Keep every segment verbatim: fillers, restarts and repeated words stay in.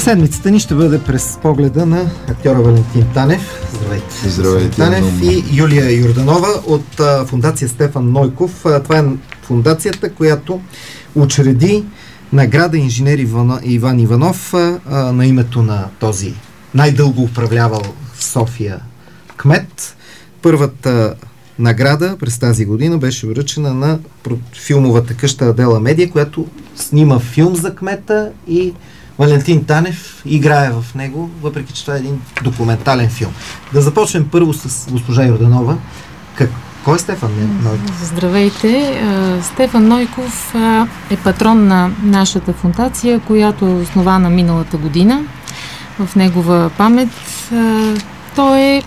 Седмицата ни ще бъде през погледа на актьора Валентин Танев. Здравейте. Здравейте. Танев и Юлия Йорданова от а, фондация Стефан Нойков. А, това е фондацията, която учреди награда инженер Иван, Иван Иванов а, а, на името на този най-дълго управлявал в София кмет. Първата награда през тази година беше връчена на филмовата къща Адела Медия, която снима филм за кмета и Валентин Танев играе в него, въпреки че това е един документален филм. Да започнем първо с госпожа Йорданова. Как, кой е Стефан Нойков? Здравейте! Стефан Нойков е патрон на нашата фондация, която е основана миналата година. В негова памет той е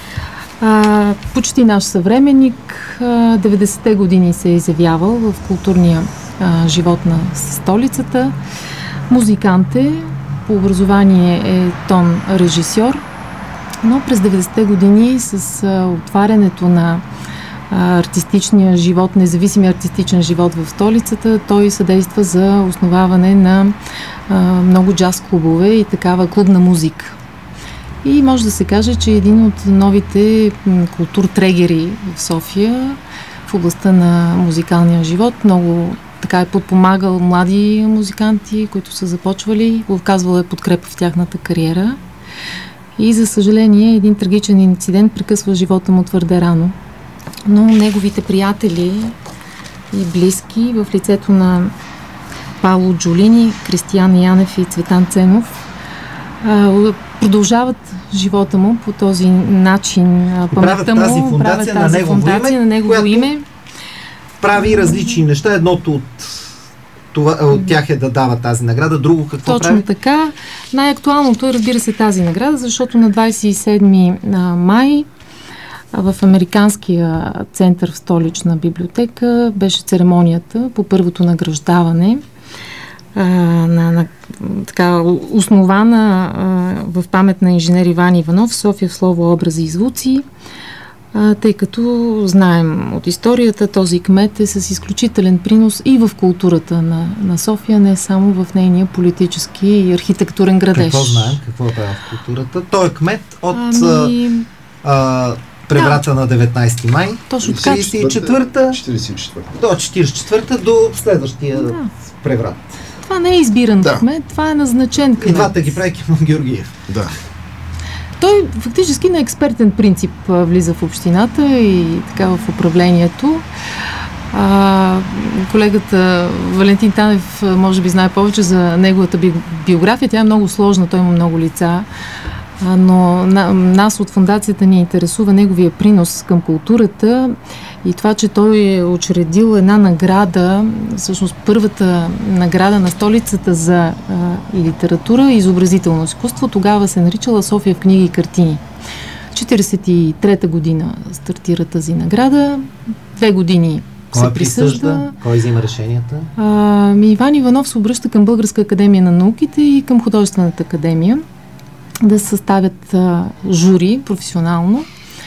а, почти наш съвременник. деветдесетте години се е изявявал в културния а, живот на столицата. Музикант е, по образование е тон режисьор, но през деветдесетте години с а, отварянето на а, артистичния живот, независимия артистичен живот в столицата, той съдейства за основаване на а, много джаз клубове и такава клубна музика. И може да се каже, че един от новите културтрегери в София в областта на музикалния живот. Много така е подпомагал млади музиканти, които са започвали, оказвал е подкрепа в тяхната кариера. И за съжаление, един трагичен инцидент прекъсва живота му твърде рано. Но неговите приятели и близки в лицето на Пауло Джолини, Кристиян Янев и Цветан Ценов продължават живота му по този начин. Паметта му, тази фундация, правят тази на негово фундация име, на негово име. Прави различни неща. Едното от, това, от тях е да дава тази награда, друго какво Точно прави? Точно така. Най-актуалното е, разбира се, тази награда, защото на двадесет и седми май в Американския център в Столична библиотека беше церемонията по първото награждаване, а, на, на, така, основана а, в памет на инженер Иван Иванов, София в слово, образи и звуци. А, тъй като знаем от историята, този кмет е с изключителен принос и в културата на, на София, не само в нейния политически и архитектурен градеж. Какво знаем? Какво е правил в културата? Той е кмет от ами... а, преврата да. на деветнайсети май. Точно така. тридесет и четвърта четиридесет и четвърта до четиридесет и четвърта до следващия да. преврат. Това не е избиран да. кмет, това е назначен кмет. И двата ги прави Кимон Георгиев. Да. Той фактически на експертен принцип влиза в общината и така в управлението. А, колегата Валентин Танев може би знае повече за неговата би, биография. Тя е много сложна, той има много лица. А, но на, нас от фондацията ни интересува неговия принос към културата и това, че той е учредил една награда, всъщност първата награда на столицата за а, литература и изобразително изкуство. Тогава се наричала София в книги и картини. четиридесет и трета година стартира тази награда. Две години Кой се присъжда. Кой взима решенията? А, ми Иван Иванов се обръща към Българска академия на науките и към Художествената академия да съставят а, жури професионално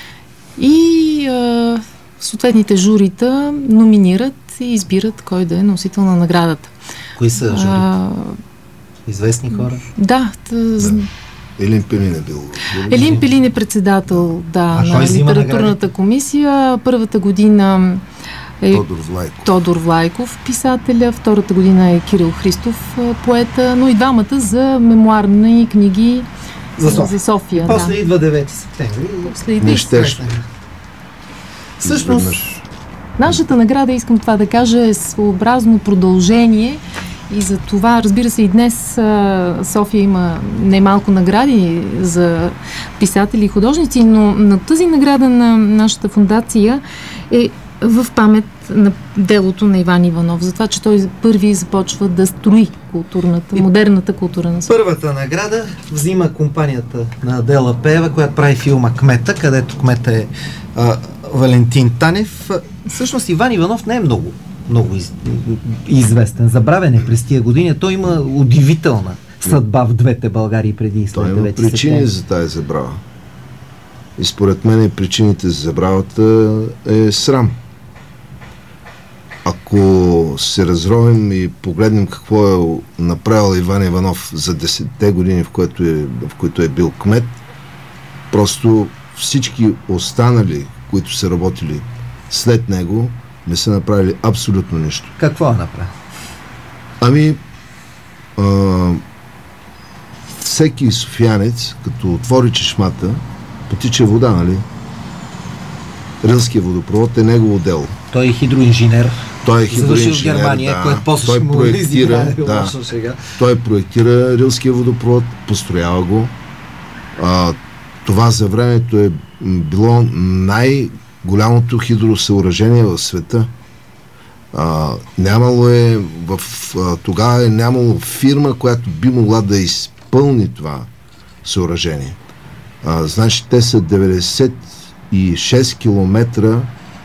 и а, съответните журита номинират и избират кой да е носител на наградата. Кои са журите? А, Известни хора? Да. да. Елин Пелин е бил. Елин Пелин е председател да, на литературната комисия. Първата година е Тодор Влайков. Тодор Влайков, писателя. Втората година е Кирил Христов, поета. Но и двамата за мемуарни книги за София. За София После да. идва девети септември. После идва Нещещо. Всъщност, нашата награда, искам това да кажа, е своеобразно продължение и за това, разбира се, и днес а, София има немалко награди за писатели и художници, но на тази награда на нашата фондация е в памет на делото на Иван Иванов, за това, че той първи започва да строи културната, и модерната култура на София. Първата награда взима компанията на Адела Пеева, която прави филма Кмета, където кмета е а, Валентин Танев. Всъщност Иван Иванов не е много, много из, известен. Забравен е през тия години. Той има удивителна съдба в двете Българии преди и след девети септември. Той има причини за тази забрава. И според мен причините за забравата е срам. Ако ако се разровим и погледнем какво е направил Иван Иванов за десетте години, в, което е, в които е бил кмет, просто всички останали, които са работили след него, не са направили абсолютно нищо. Какво е направил? Ами, а, всеки софиянец, като отвори чешмата, потича вода, нали? Рилския водопровод е негово дело. Той е хидроинженер. Той е хидроинженер, в Германия, да. което после той ще му проектира, да. Той проектира Рилския водопровод, построява го. А, това за времето е било най-голямото хидросъоръжение в света. А, нямало е в, а, тогава е нямало фирма, която би могла да изпълни това съоръжение. А, значи те са деветдесет и шест километра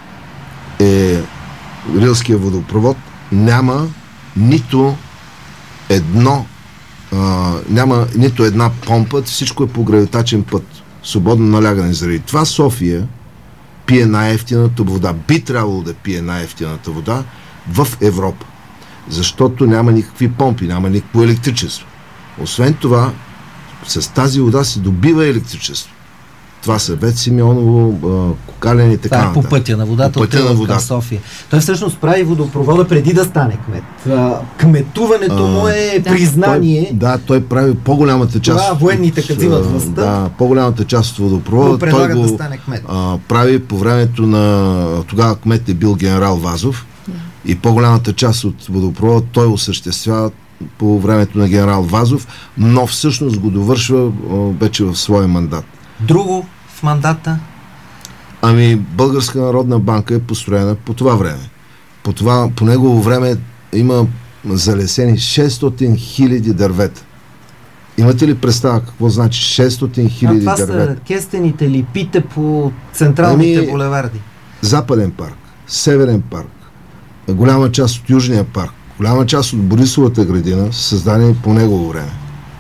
е Рилския водопровод. Няма нито едно а, няма нито една помпа, всичко е по гравитачен път. Свободно налягане. Заради това София пие най-ефтината вода. Би трябвало да пие най-ефтината вода в Европа. Защото няма никакви помпи, няма никакво електричество. Освен това, с тази вода се добива електричество. Това са Вет Симеоново, Кокален и така нататък. Това е по пътя на водата, по пътя на водата. Към София. Той всъщност прави водопровода преди да стане кмет. Кметуването му е да. признание. Той, да, той прави по-голямата част. Това военните като взимат властта. Да, по-голямата част от водопровода. Той го да стане кмет. А, прави по времето на... Тогава кмет е бил генерал Вазов. Да. И по-голямата част от водопровода той осъществява по времето на генерал Вазов, но всъщност го довършва вече в своя мандат. Друго в мандата? Ами, Българска народна банка е построена по това време. По, това, по негово време има залесени шестстотин хиляди дървета. Имате ли представа какво значи шестстотин хиляди дървета? Това са кестените липите по централните ами, булеварди. Западен парк, Северен парк, голяма част от Южния парк, голяма част от Борисовата градина са създадени по негово време.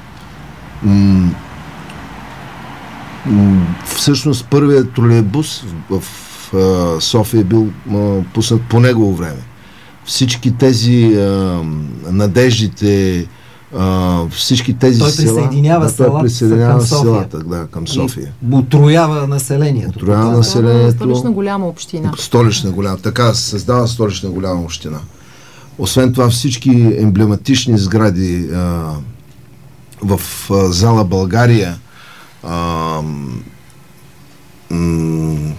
М- Всъщност първият тролейбус в, в, в София е бил а, пуснат по негово време. Всички тези а, надеждите, а, всички тези той села... Присъединява да, той присъединява към София. селата да, към София. И отроява населението. Отроява населението. Столична голяма община. Столична голяма. Така създава столична голяма община. Освен това всички емблематични сгради а, в а, зала България, А, м-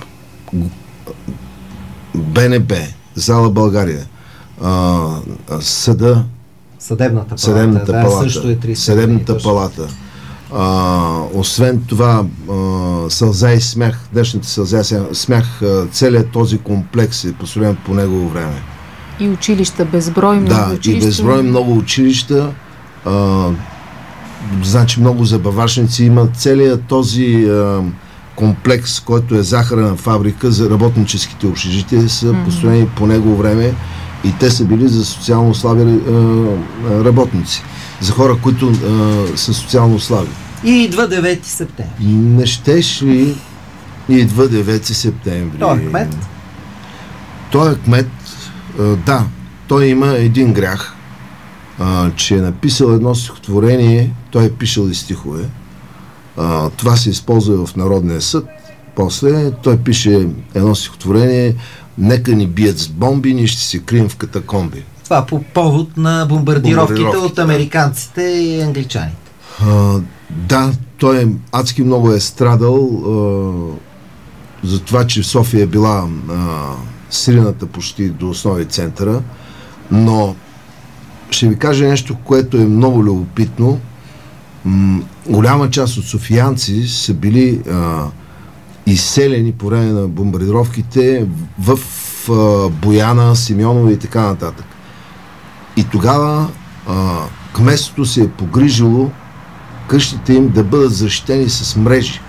БНБ, зала България, а, съда, съдебната палата, съдебната да, палата, също е съдебната палата. А, освен това, а, сълза и смях, днешната сълза и смях, целият този комплекс е построен по негово време. И училища, безброй много да, училища. Да, и безброй много училища. А, значи много забавашници. Има целият този а, комплекс, който е захарна фабрика за работническите общежития, са mm-hmm. построени по негово време и те са били за социално слаби а, работници. За хора, които а, са социално слаби. И идва девети септември. Не щеш ли идва девети септември? Той е кмет? Той е кмет. А, да, той има един грях. Uh, че е написал едно стихотворение, той е пишел и стихове. Uh, това се използва в Народния съд. После той пише едно стихотворение: нека ни бият с бомби, ние ще се крием в катакомби. Това по повод на бомбардировките, бомбардировките от американците да. И англичаните. Uh, да, той е, адски много е страдал uh, за това, че София е била uh, срината почти до основи центъра, но ще ви кажа нещо, което е много любопитно. М- голяма част от софиянци са били а, изселени по време на бомбардировките в, в а, Бояна, Симеонова и така нататък. И тогава а, кметството се е погрижило къщите им да бъдат защитени с мрежи,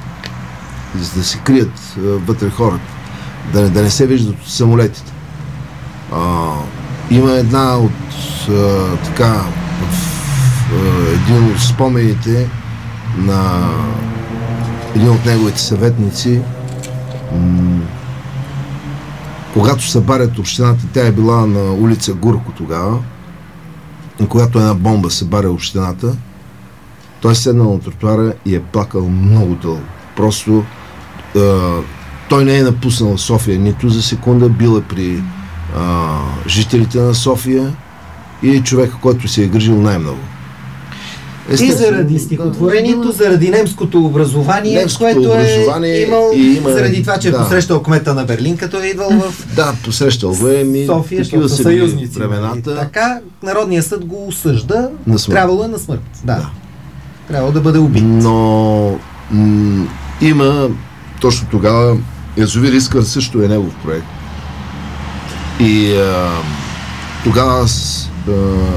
за да се крият а, вътре хората, да не, да не се виждат от самолетите. А, има една от а, така в а, един от спомените на един от неговите съветници, м- когато събарят общината, тя е била на улица Гурко тогава, и когато една бомба събаря общината, той е седнал на тротуара и е плакал много дълго. Просто е, той не е напуснал София нито за секунда, бил е при е, жителите на София и е човека, който се е грижил най-много. И заради стихотворението, да, заради немското образование, немското което образование е имал, и има, заради това, че е да. посрещал кмета на Берлин, като е идвал в да, посрещал го е ми, София, такива са съюзници. Времената. Така, Народният съд го осъжда, на смърт. Трябвало е на смърт. Да. да. Трябвало да бъде убит. Но м- има точно тогава язовир Искър също е негов проект. И а, тогава с, а,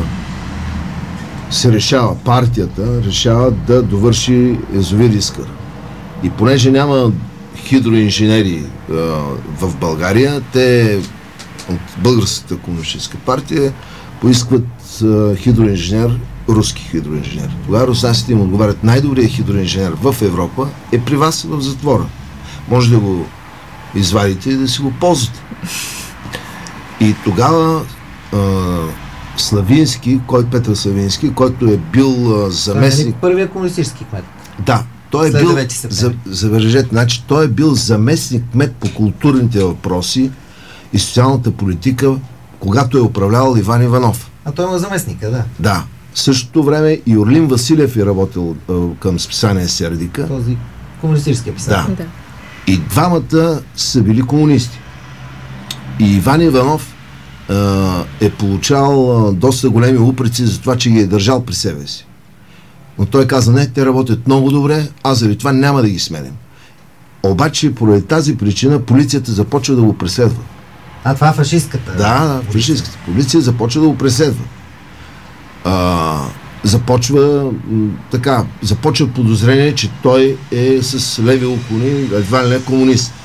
се решава, партията решава да довърши язовир Искър. И понеже няма хидроинженери а, в България, те от Българската комунистическа партия поискват а, хидроинженер, руски хидроинженер. Тогава руснаците им отговарят: най-добрият хидроинженер в Европа е при вас в затвора. Може да го извадите и да си го ползвате. И тогава а, Славински, кой Петър Славински, който е бил а, заместник... Първият комунистически кмет. Да, той е след бил... За, забележете, значи, той е бил заместник кмет по културните въпроси и социалната политика, когато е управлявал Иван Иванов. А той му е заместника, да. Да. В същото време и Орлин Василев е работил а, към списание Сердика. Този комунистическия писател. Да. да. И двамата са били комунисти. И Иван Иванов а, е получал а, доста големи упреци за това, че ги е държал при себе си. Но той каза: не, те работят много добре, аз заради това няма да ги сменям. Обаче, поради тази причина, полицията започва да го преследва. А това фашистката? Да, да, фашистката полиция започва да го преследва. А, започва м, така, започва подозрение, че той е с леви окони, едва ли не комунист.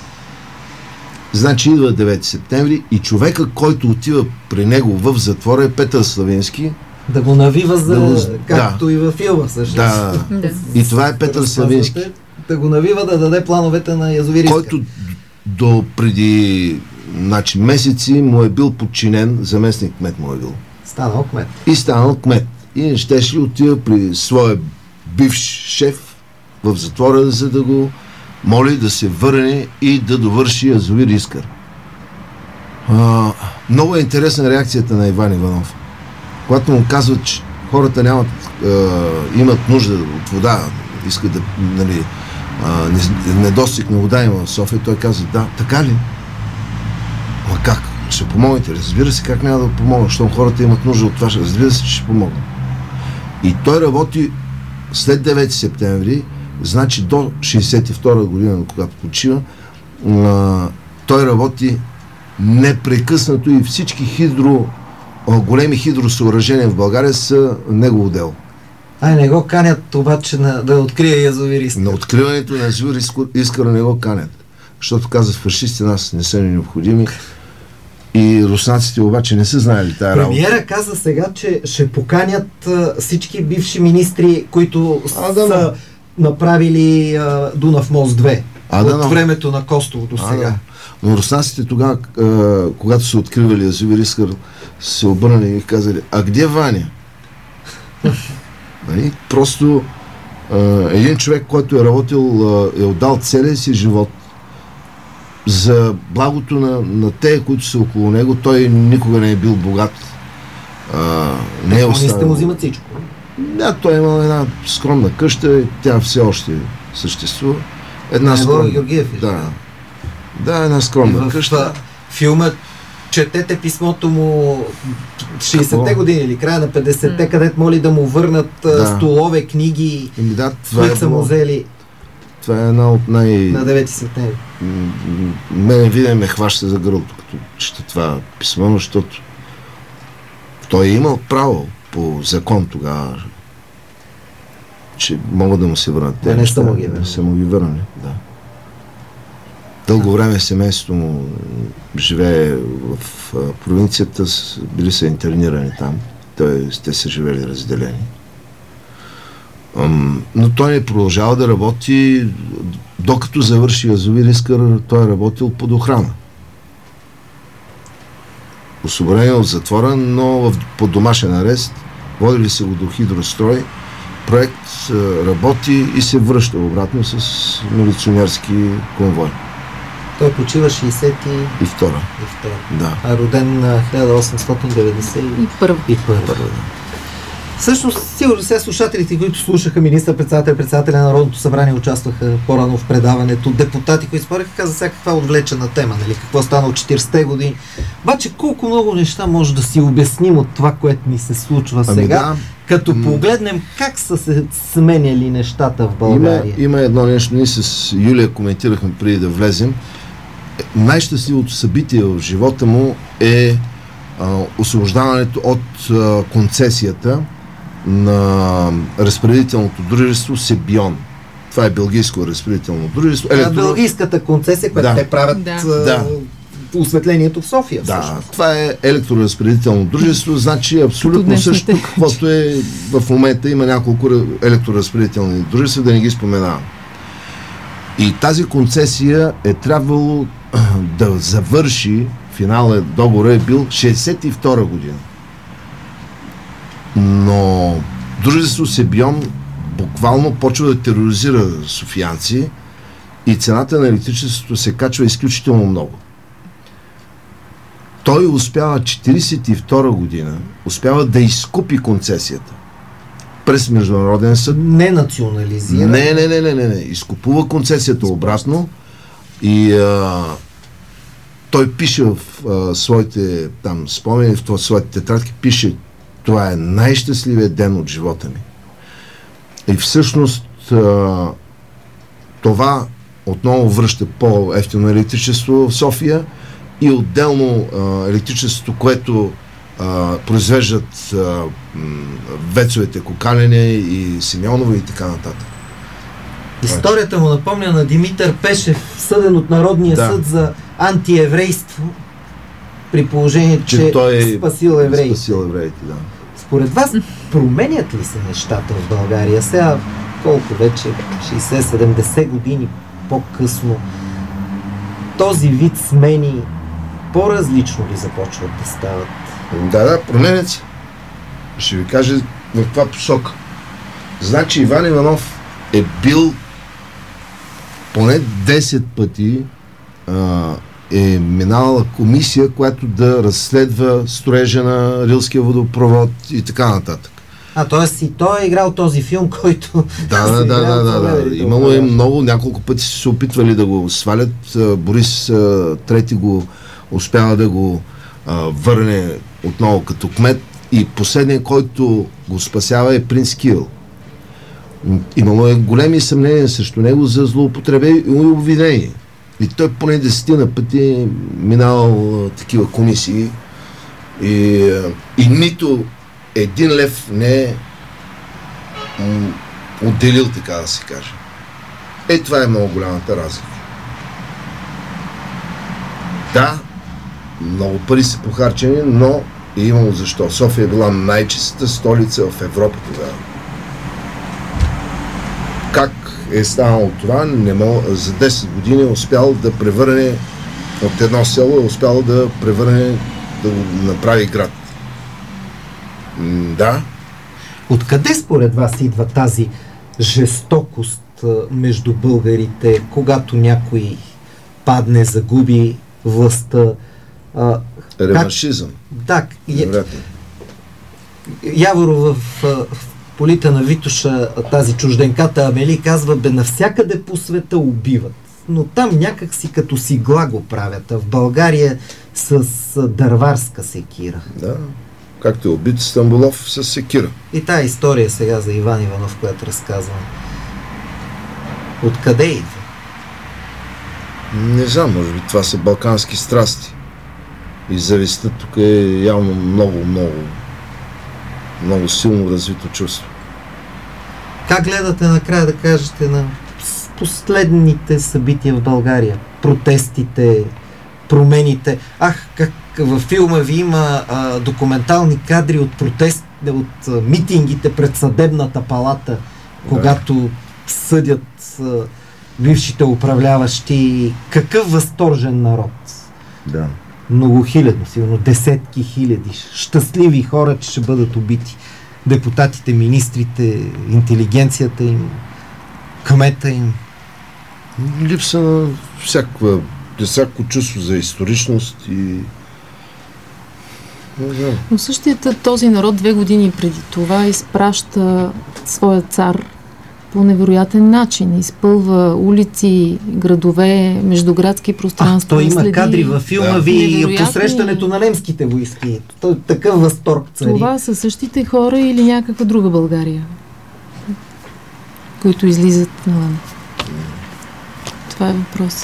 Значи идва девети септември и човека, който отива при него в затвора, е Петър Славински. Да го навива за... Да го, както да. и във филма, всъщност. Да. да. И това е Петър Славински. Да го навива да даде плановете на язовир Искър. Който до преди значи, месеци му е бил подчинен, заместник кмет му е бил. Станал кмет. И станал кмет. И не щеше ли отива при своя бивш шеф в затвора, за да го моли да се върне и да довърши язовир Искър. А, много е интересна реакцията на Иван Иванов. Когато му казват, че хората нямат, а, имат нужда от вода, искат да, нали, а, недостиг на вода има в София, той казва: да, така ли? Ама как? Ще помогнете? Разбира се, как няма да помогна, защото хората имат нужда от това. Разбира се, че ще помогна. И той работи след девети септември, значи до шейсет и втора година, когато почива, а, той работи непрекъснато и всички хидро, а, големи хидросъоръжения в България са негово дело. Ай, не го канят обаче на, да открие язовир Искър. На откриването на язовир Искър не го канят. Защото казват: фашисти нас не са ни необходими. И руснаците обаче не са знаели тая работа. Премиера каза сега, че ще поканят а, всички бивши министри, които а, да, са но... направили а, Дунав мост две а, от да, но... времето на Костов до сега. Да. Но руснаците тогава, а, когато са откривали язовир Искър, се обърнали и казали: а где Ваня? И просто а, един човек, който е работил, а, е отдал целия си живот за благото на, на те, които са около него. Той никога не е бил богат. А, не е оставил. Му взимат всичко. Да, той е имал една скромна къща и тя все още съществува. Една не скромна... Георгиев, да. Да, една скромна в, къща. В филма четете писмото му шейсетте години или края на петдесетте, mm. където моли да му върнат да. столове, книги, да, които са му взели. Това е една от най... На девети септември. Мене видя ме хваща за гърлото, като чета това писмо, защото той е имал право по закон тогава, че могат да му се върнат. Те не са му ги върнали. Не са му ги върнали, да. Дълго време семейството му живее в провинцията, били са интернирани там. Той, те са живели разделени. Но той не продължава да работи, докато завърши язовир Искър, той е работил под охрана. освободен от затвора, но в, под домашен арест. Водили се го до Хидрострой. Проект работи и се връща обратно с милиционерски конвой. Той почива шейсет и втора. Да. А роден на хиляда осемстотин деветдесет и първа. И първа. Всъщност, сигурно сега слушателите, които слушаха министър-председател, председателя на Народното събрание, участваха по-рано в предаването, депутати, които спореха, каза всякаква отвлечена тема, нали, какво стана от четиридесетте години. Обаче колко много неща може да си обясним от това, което ни се случва ами сега, да. Като м- погледнем как са се сменяли нещата в България. Има, има едно нещо, ние с Юлия коментирахме преди да влезем. Най-щастливото събитие в живота му е а, освобождаването от а, концесията на разпределителното дружество Себион. Това е белгийско разпределително дружество. Електро... Белгийската концесия, която да. Те правят да. Да. осветлението в София. Да, всъщност. Това е електроразпределително дружество, значи абсолютно също, каквото е в момента. Има няколко електроразпределителни дружества, да не ги споменавам. И тази концесия е трябвало да завърши, финалът договор е бил шейсет и втора година. Но дружество Себион буквално почва да тероризира софиянци и цената на електричеството се качва изключително много. Той успява четиридесет и втора година, успява да изкупи концесията през Международен съд. Не национализира. Не, не, не, не, не, не. Изкупува концесията обратно и а, той пише в а, своите там спомени, в своите тетрадки, пише: това е най-щастливият ден от живота ми. И всъщност а, това отново връща по-евтино електричество в София и отделно а, електричеството, което а, произвеждат а, вецовете Кокалене и Симеоново и така нататък. Историята му напомня на Димитър Пешев, съден от Народния да. съд за антиеврейство, при положение, че, че той е спасил евреите. Спасил евреите, да. Според вас, променят ли се нещата в България? Сега, колко вече, шейсет-седемдесет години по-късно, този вид смени по-различно ли започват да стават? Да, да, променят се. Ще ви кажа в каква посока. Значи Иван Иванов е бил поне десет пъти а, е минала комисия, която да разследва строежа на Рилския водопровод и така нататък. А, т.е. и той е играл този филм, който... Да, да, да, да, да, да. Имало е много, няколко пъти се опитвали да го свалят. Борис трети го успява да го а, върне отново като кмет и последният, който го спасява, е принц Кирил. Имало е големи съмнения срещу него за злоупотреби и обвинения. И той поне десетина пъти минал а, такива комисии и, и нито един лев не е м- отделил, така да се каже. Е, това е много голямата разлика. Да, много пари са похарчени, но е имало защо. София е била най-чистата столица в Европа тогава. Как е станало това? Не мога, за десет години е успял да превърне от едно село, е успял да превърне, да го направи град. М- да. Откъде според вас идва тази жестокост между българите, когато някой падне, загуби властта? А, Реваншизъм. Да. Яворо в, в Полите на Витоша, тази чужденката Амели казва: бе, навсякъде по света убиват, но там някак си като си гла го правят, а в България с дърварска секира. Да, както е убит Стамболов с секира. И тая история сега за Иван Иванов, която разказвам, откъде идва? Не знам, може би това са балкански страсти. И завистта тук е явно много, много, много силно развито чувство. Как гледате накрая да кажете на последните събития в България? Протестите, промените. Ах, как във филма ви има а, документални кадри от протест, от а, митингите пред съдебната палата, да. Когато съдят а, бившите управляващи. Какъв възторжен народ. Да. многохилядно, сигурно десетки хиляди щастливи хора, че ще бъдат убити. Депутатите, министрите, интелигенцията им, кмета им. Липса на всякаква, всяко чувство за историчност и... Но същият този народ две години преди това изпраща своя цар по невероятен начин. Изпълва улици, градове, междуградски пространства. А, той има следи кадри във филма да. ви Невероятни... посрещането на немските войски. Той, такъв възторг цари. Това са същите хора или някаква друга България, които излизат навън. Това е въпрос.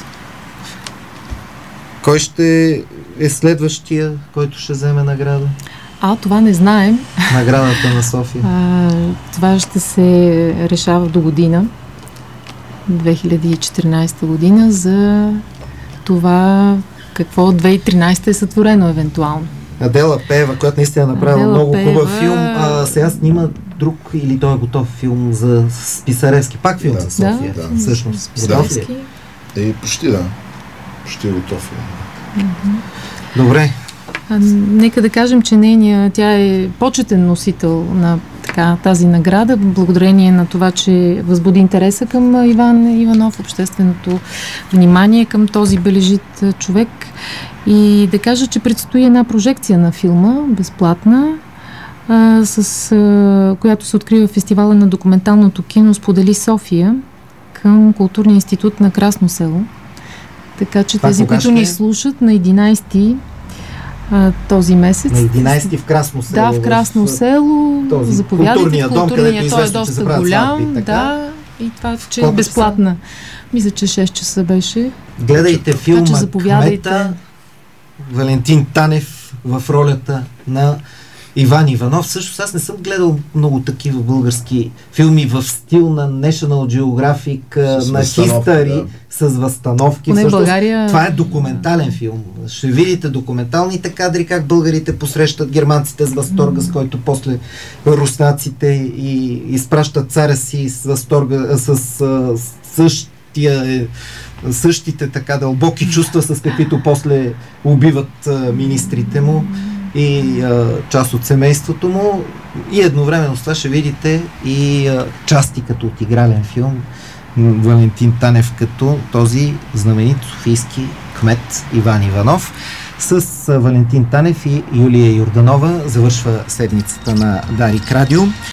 Кой ще е следващия, който ще вземе награда? А, това не знаем. Наградата на София. А, това ще се решава до година, две хиляди и четиринадесета година, за това какво две хиляди и тринадесета е сътворено евентуално. Адела Пеева, която наистина е направила Адела много Пеева... хубав филм, а сега снима друг или той е готов филм за Списаревски. Пак филм Да, за София. Да, Да, всъщност. Списаревски. Е, почти да. Почти е готов. Mm-hmm. Добре. А, нека да кажем, че нейния, тя е почетен носител на така, тази награда, благодарение на това, че възбуди интереса към Иван Иванов, общественото внимание към този бележит човек. И да кажа, че предстои една прожекция на филма, безплатна, а, с, а, която се открива в фестивала на документалното кино "Сподели София" към Културния институт на Красно село. Така че Това тези, които ни слушат, на единадесети а, този месец. На единадесети в Красно село. Да, в Красно село. Този заповядайте културния в дом, културния, където той е известно, че доста се правят голям. сватби, така? Да, и това, че е Колко безплатна. Мисля, че шест часа беше. Гледайте филма Така че заповядайте. Кмета, Валентин Танев в ролята на Иван Иванов. Също аз не съм гледал много такива български филми в стил на National Geographic, С на възстановка, History, да. с възстановки. Поне Всъщност, България... това е документален филм. Ще видите документалните кадри, как българите посрещат германците с възторга, с който после руснаците и изпращат царя си с възторга, с, с същия същите така дълбоки чувства, с каквито после убиват а, министрите му и а, част от семейството му. И едновременно с това ще видите и а, части като от игрален филм Валентин Танев като този знаменит софийски кмет Иван Иванов. С а, Валентин Танев и Юлия Йорданова завършва седмицата на Дарик Радио.